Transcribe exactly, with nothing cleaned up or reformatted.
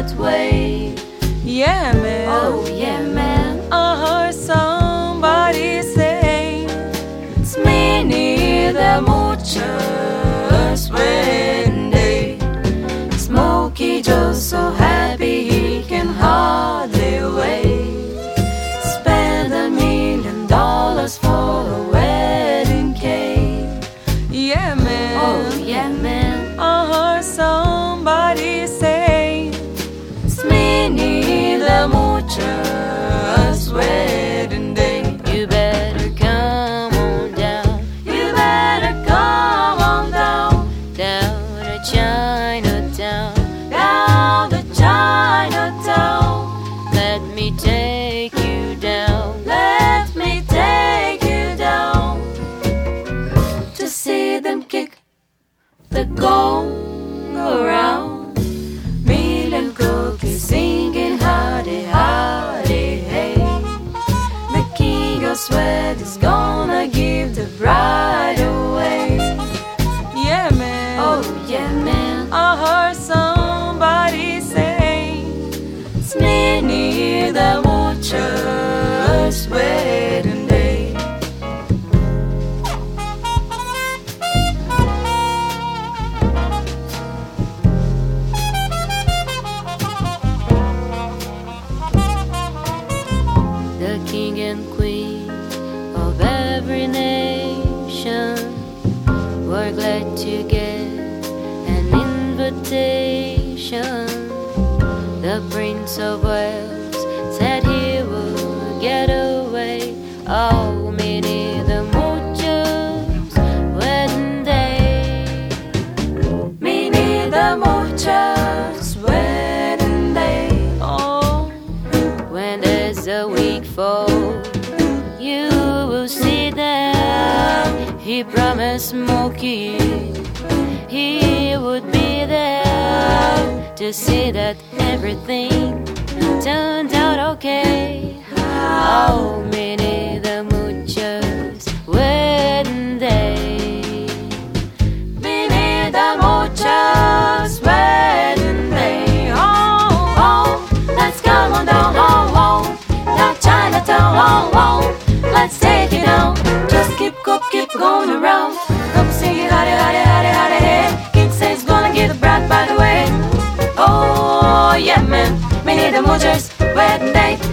that way. Yeah, man. Oh, yeah, man. I heard somebody say It's Minnie the Moocher's wedding day. Smokey Joe's so happy he can hardly wait. Spend a million dollars for a wedding cake. Yeah, man. Oh, yeah, man. I heard somebody say It's Minnie the Moocher's wedding day. You better come on down. You better come on down. Down to Chinatown. Down to Chinatown. Let me take you down. Let me take you down. To see them kick the gong around. Million cookies singing howdy, howdy, hey. The king of sweat is gonna give the bride away. Yeah, man. Oh, yeah, man. I heard somebody say It's Minnie the Moocher's wedding day. The king and queen of every nation were glad to get an invitation. The Prince of Wales said he would get away. Oh, Minnie the Moocher's wedding day. Minnie the Moocher's wedding day. oh, When there's a week for you will see them. He promised Smokey he would be there to see that everything turned out okay. Oh, Minnie the Moocher's wedding day. Minnie the Moocher's wedding day. Oh, oh, let's come on down. Oh, oh, down Chinatown. Oh, oh, let's take it down. Just keep, go, keep going around. Come sing it, howdy, howdy, howdy, howdy, hey. King says gonna get the bride by the way. Oh, yeah, man. Minnie the Moocher's wedding day.